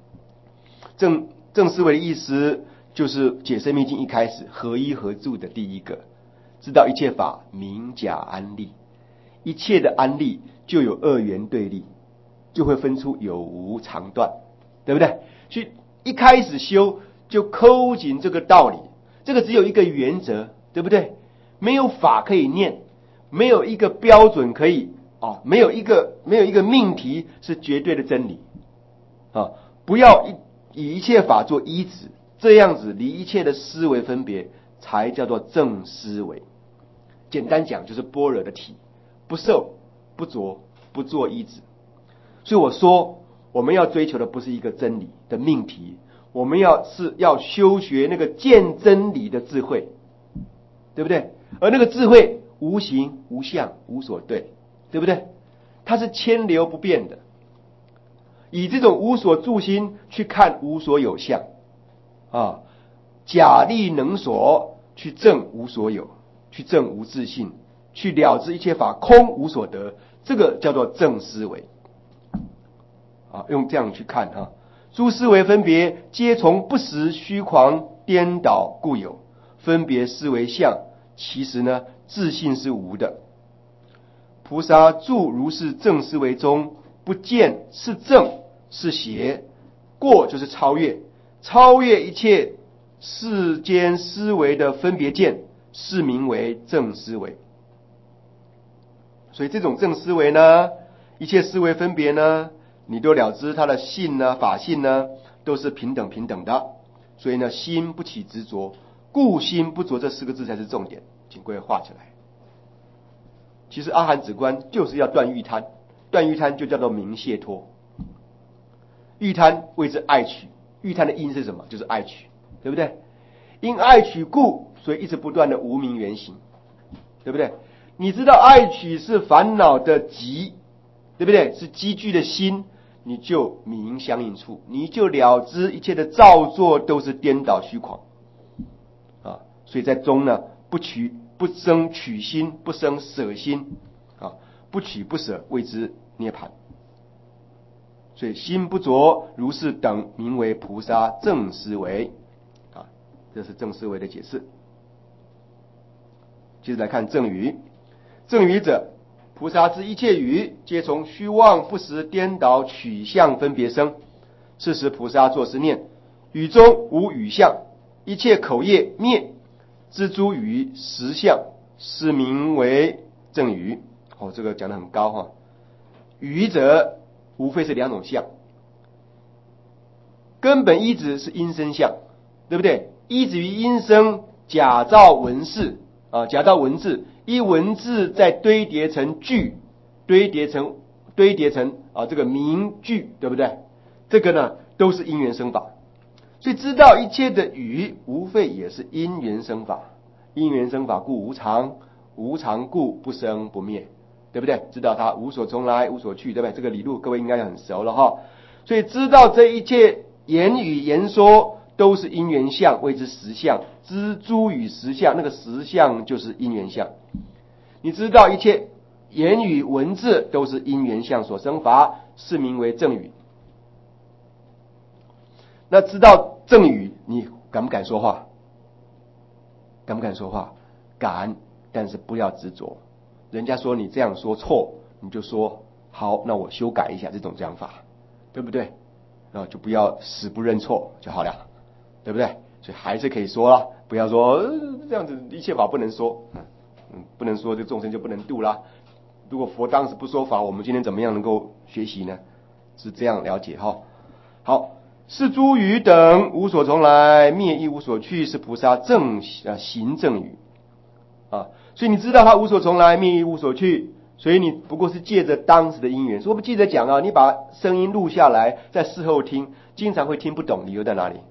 正思维的意思就是解释密经一开始合一合住的第一个，知道一切法名假安立，一切的安立就有二元对立，就会分出有无长短，对不对？所以一开始修就抠紧这个道理，这个只有一个原则，对不对？没有法可以念，没有一个标准可以没有一个命题是绝对的真理不要以一切法做依止，这样子离一切的思维分别才叫做正思维。简单讲就是般若的体，不受不着不做依止。所以我说我们要追求的不是一个真理的命题，我们要修学那个见真理的智慧，对不对？而那个智慧无形无相无所对，对不对？它是千流不变的，以这种无所住心去看无所有相假立能所去证无所有，去证无自性，去了知一切法空无所得，这个叫做正思维用这样去看诸思维分别皆从不实虚狂颠倒故有，分别思维相，其实呢自性是无的。菩萨住如是正思维中，不见是正是邪，过就是超越一切世间思维的分别见，是名为正思维。所以这种正思维呢，一切思维分别呢， 你都了知他的性呢、法性呢，都是平等的。所以呢，心不起执着，故心不着这4个字才是重点，请各位画起来。其实阿含止观就是要断欲贪，断欲贪就叫做明解脱。欲贪谓之爱取，欲贪的因是什么？就是爱取，对不对？因爱取故，所以一直不断的无明缘行，对不对？你知道爱取是烦恼的集，对不对？是积聚的心，你就明相应处，你就了知一切的造作都是颠倒虚诳啊。所以在中呢，不生取心，不生舍心啊，不取不舍谓之涅槃。所以心不着如是等，名为菩萨正思维啊，这是正思维的解释。接着来看正语，正语者，菩萨之一切语，皆从虚妄不实颠倒取相分别生。是时菩萨作是念：语中无语相，一切口业灭，知诸语实相，是名为正语。这个讲得很高哈。语者无非是2种相，根本依止是因声相，对不对？依止于因声，假造文饰啊，假造文字，依文字再堆叠成句，堆叠成这个名句，对不对？这个呢都是因缘生法。所以知道一切的语，无非也是因缘生法。因缘生法故无常，无常故不生不灭，对不对？知道它无所从来，无所去，对不对？这个理路各位应该很熟了哈。所以知道这一切言语言说都是因缘相，谓之实相。知诸语实相，那个实相就是因缘相。你知道一切言语文字都是因缘相所生法，是名为正语。那知道正语，你敢不敢说话？敢不敢说话？敢，但是不要执着。人家说你这样说错，你就说好，那我修改一下这种讲法，对不对？就不要死不认错就好了，对不对？所以还是可以说了，不要说这样子一切法不能说，不能说这众生就不能度啦。如果佛当时不说法，我们今天怎么样能够学习呢？是这样了解哈。好，是诸语等无所从来，灭亦无所去，是菩萨行正语啊。所以你知道他无所从来，灭亦无所去，所以你不过是借着当时的因缘。所以我们记得讲啊，你把声音录下来，在事后听，经常会听不懂，理由在哪里？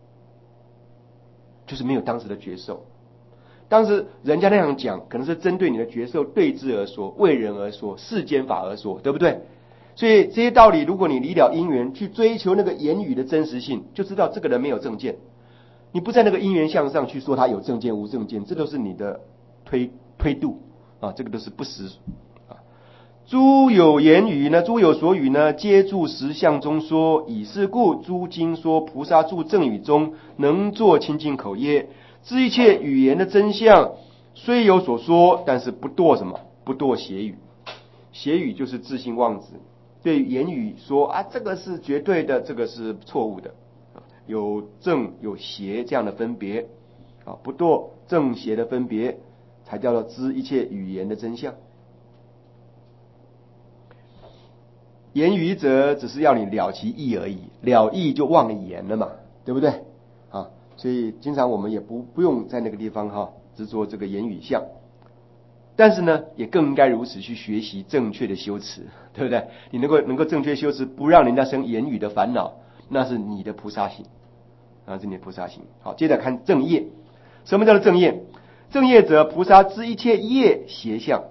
就是没有当时的觉受。当时人家那样讲，可能是针对你的觉受对治而说，为人而说，世间法而说，对不对？所以这些道理，如果你离了因缘，去追求那个言语的真实性，就知道这个人没有正见。你不在那个因缘向上去说他有正见无正见，这都是你的推度啊，这个都是不实啊。诸有言语呢，诸有所语呢，皆著实相中说。以是故，诸经说菩萨著正语中，能作清净口业，知一切语言的真相，虽有所说，但是不堕什么？不堕邪语。邪语就是自信妄执，对言语说啊，这个是绝对的，这个是错误的，有正有邪这样的分别啊，不堕正邪的分别，才叫做知一切语言的真相。言语者只是要你了其意而已，了意就忘言了嘛，对不对啊？所以经常我们也不用在那个地方执着这个言语相，但是呢，也更应该如此去学习正确的修持，对不对？你能够正确修持，不让人家生言语的烦恼，那是你的菩萨行啊，是你的菩萨行。好，接着看正业。什么叫做正业？正业者，菩萨知一切业邪相，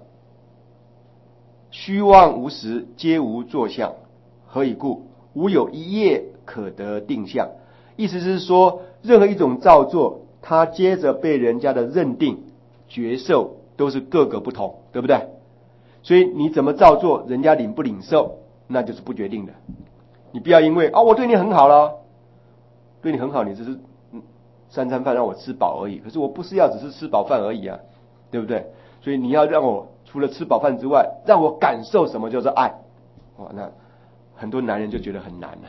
虚妄无实，皆无作相。何以故？无有一业可得定相。意思是说，任何一种造作，它接着被人家的认定、觉受，都是各个不同，对不对？所以你怎么造作，人家领不领受，那就是不决定的。你不要因为我对你很好了，对你很好，你只是3餐饭让我吃饱而已，可是我不是要只是吃饱饭而已啊，对不对？所以你要让我除了吃饱饭之外，让我感受什么叫做爱。那很多男人就觉得很难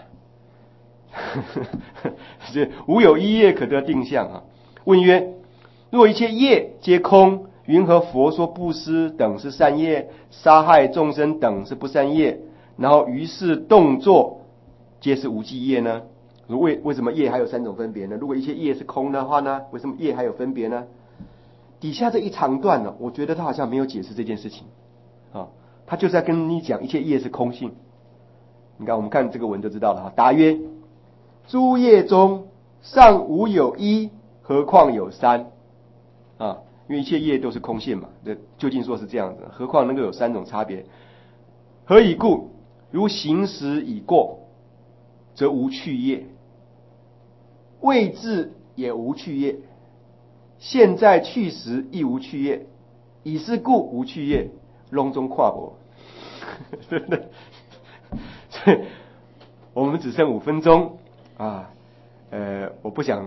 是无有一业可得定相啊。问曰：若一切业皆空，云何佛说布施等是善业，杀害众生等是不善业？ 然后于是动作皆是无记业呢？为什么业还有三种分别呢？如果一切业是空的话呢，为什么业还有分别呢？底下这一长段呢，我觉得他好像没有解释这件事情啊，他就是在跟你讲一切业是空性。你看，我们看这个文就知道了哈。答曰：诸业中尚无有一，何况有三啊？因为一切业都是空性嘛，这究竟说是这样子，何况能够有三种差别？何以故？如行时已过，则无去业；未至也无去业；现在去时亦无去业。以是故无去业，笼中跨博。对不对？所以我们只剩5分钟啊，我不想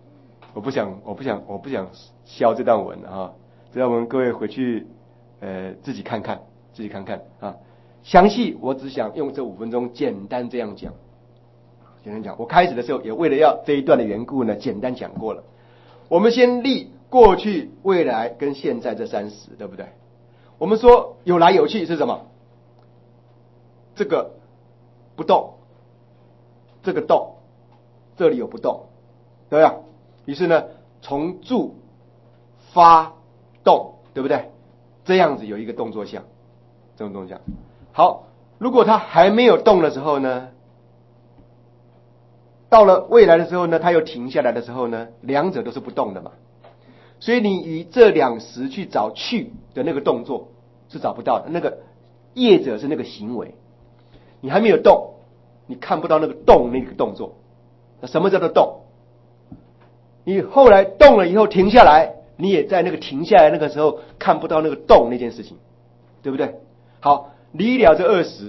消这段文啊，这段文各位回去自己看看啊。详细我只想用这5分钟简单这样讲。我开始的时候也为了要这一段的缘故呢，简单讲过了。我们先立过去、未来跟现在这3时，对不对？我们说有来有去是什么？这个不动，这个动，这里有不动，对吧？于是呢，从住发动，对不对？这样子有一个动作项，这种动作项。好，如果它还没有动的时候呢，到了未来的时候呢，它又停下来的时候呢，两者都是不动的嘛。所以你与这2时去找去的那个动作是找不到的，那个业者是那个行为，你还没有动，你看不到那个动那个动作。那什么叫做动？你后来动了以后停下来，你也在那个停下来那个时候看不到那个动那件事情，对不对？好，离了这20，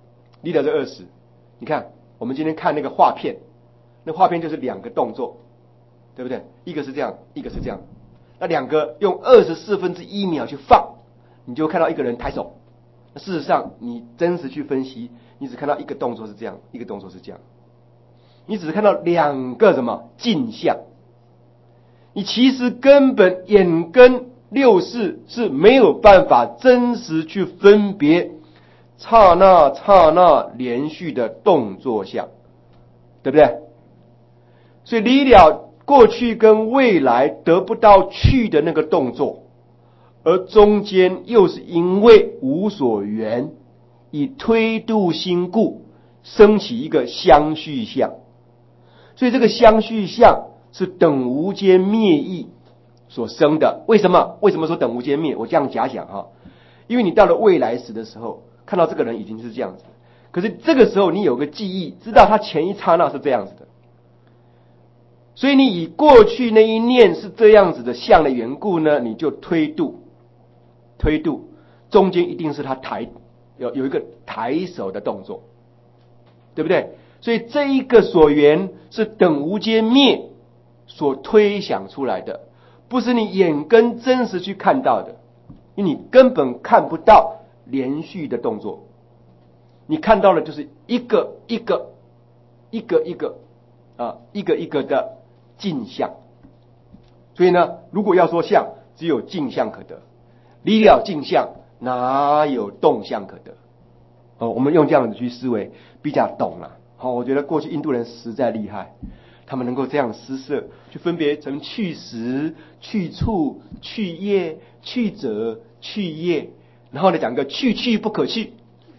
你看我们今天看那个画片，那画片就是2个动作，对不对？一个是这样，一个是这样。那2个用24/1秒去放，你就看到一个人抬手。事实上你真实去分析，你只看到一个动作是这样，一个动作是这样，你只是看到2个什么镜像，你其实根本眼根6识是没有办法真实去分别刹那刹那连续的动作像，对不对？所以离了过去跟未来得不到去的那个动作，而中间又是因为无所缘，以推度心故生起一个相续相。所以这个相续相是等无间灭意所生的。为什么说等无间灭？我这样假想哈，因为你到了未来时的时候，看到这个人已经是这样子，可是这个时候你有个记忆，知道他前一刹那是这样子的，所以你以过去那一念是这样子的相的缘故呢，你就推度，中间一定是他有一个抬手的动作，对不对？所以这一个所缘是等无间灭所推想出来的，不是你眼根真实去看到的，因为你根本看不到连续的动作，你看到的就是一个一个的镜像。所以呢，如果要说相，只有镜像可得，离了镜像哪有动相可得？我们用这样子去思维比较懂了。我觉得过去印度人实在厉害，他们能够这样施设，去分别成去时、去处、去业、去者、去业，然后呢讲个去不可去。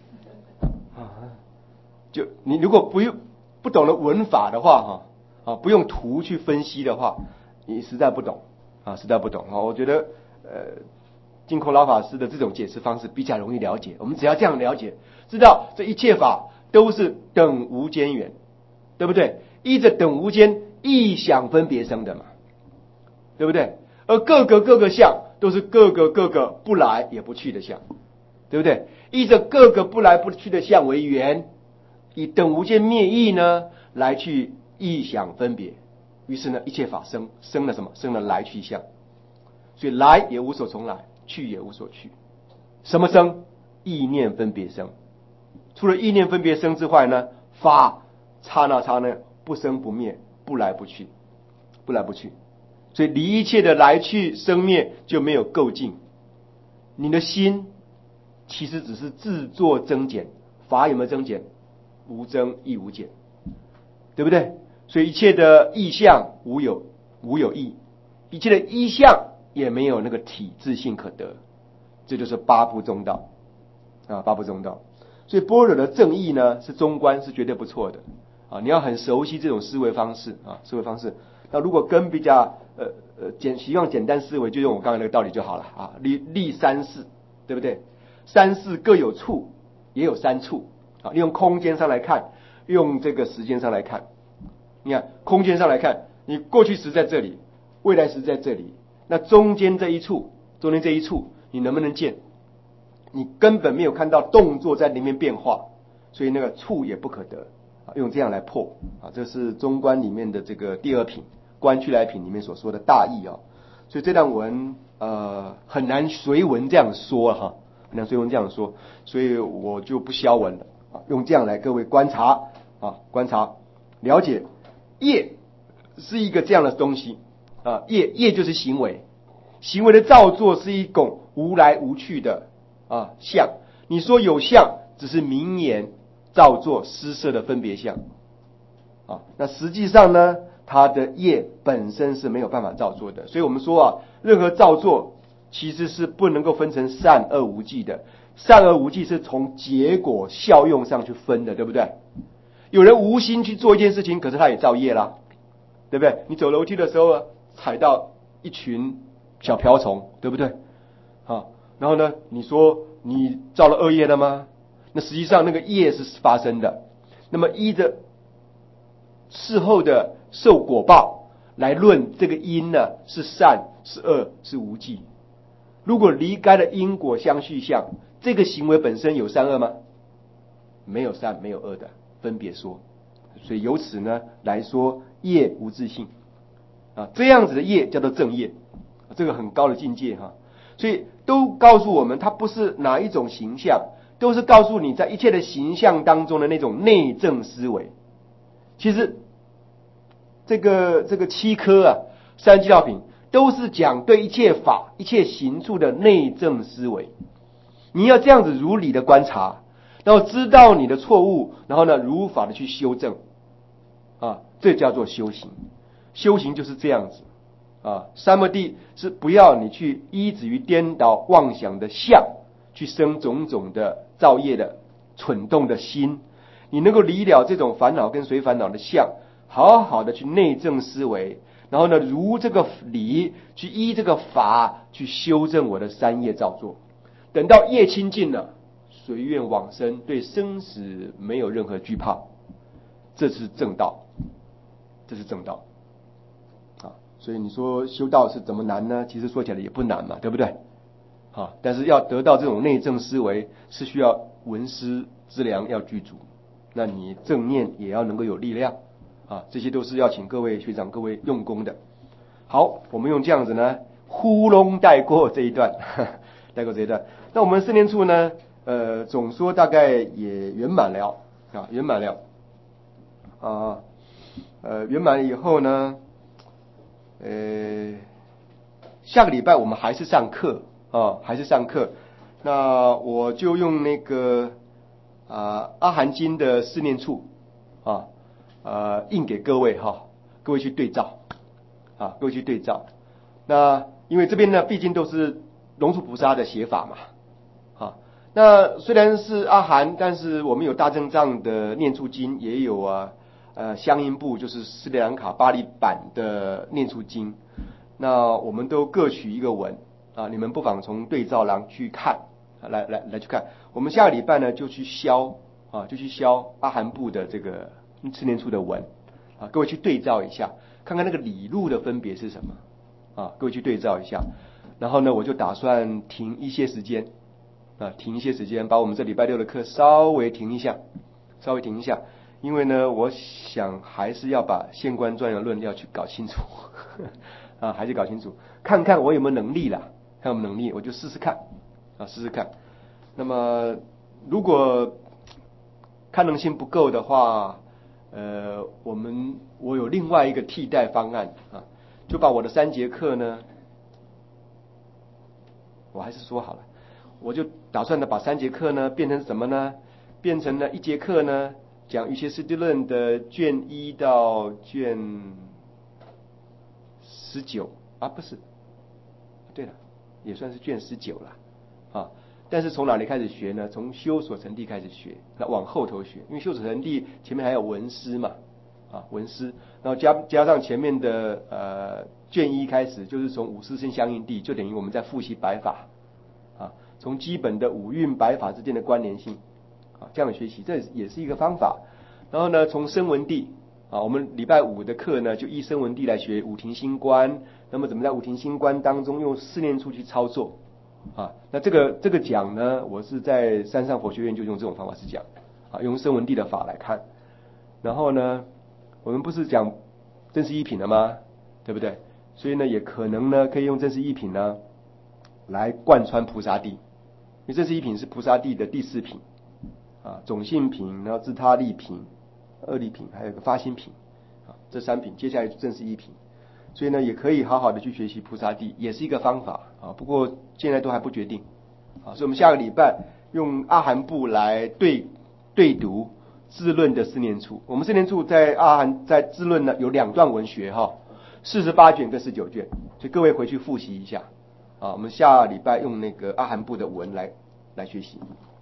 就你如果不懂得文法的话，不用图去分析的话，你实在不懂。我觉得净空老法师的这种解释方式比较容易了解。我们只要这样了解，知道这一切法都是等无间缘，对不对？依着等无间异想分别生的嘛，对不对？而各个相都是各个不来也不去的相，对不对？依着各个不来不去的相为缘，以等无间灭意呢来去异想分别，于是呢一切法生了什么？生了来去相。所以来也无所从来，去也无所去。什么生？意念分别生。除了意念分别生之外呢，法刹那不生不灭，不来不去。所以离一切的来去生灭就没有垢净。你的心其实只是自作增减， 法有没有增减？无增亦无减，对不对？所以一切的意象无有义，一切的意象也没有那个体自性可得，这就是八部中道啊，八部中道。所以般若的正义呢，是中观是绝对不错的啊，你要很熟悉这种思维方式啊，思维方式。那如果跟比较希望简单思维，就用我刚才那个道理就好了啊，立三世，对不对？三世各有处，也有三处啊，利用空间上来看，用这个时间上来看。你看空间上来看，你过去时在这里，未来时在这里，那中间这一处，你能不能见？你根本没有看到动作在里面变化，所以那个处也不可得啊，用这样来破啊，这是中观里面的这个第二品观去来品里面所说的大义啊。所以这段文很难随文这样说哈，很难随文这样说，所以我就不消文了啊，用这样来各位观察啊，观察了解业是一个这样的东西啊，业就是行为，行为的造作是一种无来无去的啊相。你说有相，只是名言造作施设的分别相啊，那实际上呢，它的业本身是没有办法造作的。所以我们说啊，任何造作其实是不能够分成善恶无记的，善恶无记是从结果效用上去分的，对不对？有人无心去做一件事情，可是他也造业啦，对不对？你走楼梯的时候踩到一群小瓢虫，对不对？啊，然后呢，你说你造了恶业了吗？那实际上那个业是发生的，那么依着事后的受果报来论这个因呢，是善是恶是无记。如果离开了因果相续相，这个行为本身有善恶吗？没有善没有恶的分别说，所以由此呢来说业无自性啊，这样子的业叫做正业，这个很高的境界哈。所以都告诉我们，它不是哪一种形象，都是告诉你在一切的形象当中的那种内证思维。其实这个七科啊，三七道品都是讲对一切法、一切行处的内证思维。你要这样子如理的观察，然后知道你的错误，然后呢如法的去修正啊，这叫做修行。修行就是这样子啊，三摩地是不要你去依止于颠倒妄想的相，去生种种的造业的蠢动的心。你能够离了这种烦恼跟随烦恼的相，好好的去内证思维，然后呢如这个理去依这个法去修正我的三业造作。等到业清净了，随愿往生，对生死没有任何惧怕，这是正道，这是正道啊。所以你说修道是怎么难呢？其实说起来也不难嘛，对不对？啊，但是要得到这种内证思维，是需要文思之良要具足，那你正念也要能够有力量啊，这些都是要请各位学长各位用功的。好，我们用这样子呢，呼隆带过这一段，带过这一段。那我们四念处呢，总说大概也圆满了啊，圆满了啊，圆满了以后呢，下个礼拜我们还是上课啊，还是上课。那我就用那个阿含经的四念处啊，印给各位哈，各位去对照啊，各位去对照。那因为这边呢，毕竟都是龙树菩萨的写法嘛。那虽然是阿含，但是我们有大正藏的念处经，也有相应部就是斯里兰卡巴利版的念处经。那我们都各取一个文啊，你们不妨从对照栏去看，来去看。我们下个礼拜呢就去消阿含部的这个四念处的文啊，各位去对照一下，看看那个理路的分别是什么啊，各位去对照一下。然后呢，我就打算停一些时间。停一些时间，把我们这礼拜六的课稍微停一下，因为呢，我想还是要把现观专有论要去搞清楚啊，还是搞清楚，看看我有没有能力啦，看有没有能力，我就试试看啊，试试看。那么如果看能性不够的话，我有另外一个替代方案啊，就把我的3节课呢，我还是说好了。我就打算呢把3节课呢变成什么呢？ 变成了一节课呢，讲瑜伽师地论的卷1到卷19啊，不是，对了，也算是卷19了啊。但是从哪里开始学呢？从修所成地开始学，那往后头学，因为修所成地前面还有文思嘛，啊文思，然后加上前面的卷1开始，就是从五四声相应地，就等于我们在复习白法啊，从基本的五蕴白法之间的关联性啊，这样的学习，这也是一个方法。然后呢，从声闻地啊，我们礼拜5的课呢，就依声闻地来学五停心观，那么怎么在五停心观当中用四念处去操作啊？那这个讲呢，我是在山上佛学院就用这种方法是讲啊，用声闻地的法来看。然后呢，我们不是讲真实一品了吗？对不对？所以呢，也可能呢，可以用真实一品呢来贯穿菩萨地，因为真实一品是菩萨地的第4品啊，种性品，然后自他利品、恶利品，还有个发心品啊，这3品，接下来正是1品。所以呢，也可以好好的去学习菩萨地，也是一个方法啊。不过现在都还不决定啊，所以我们下个礼拜用阿含部来对读智论的4念处。我们4念处在阿含在智论呢有2段文学哈，48卷跟19卷，所以各位回去复习一下啊。我们下礼拜用那个阿含部的文来学习。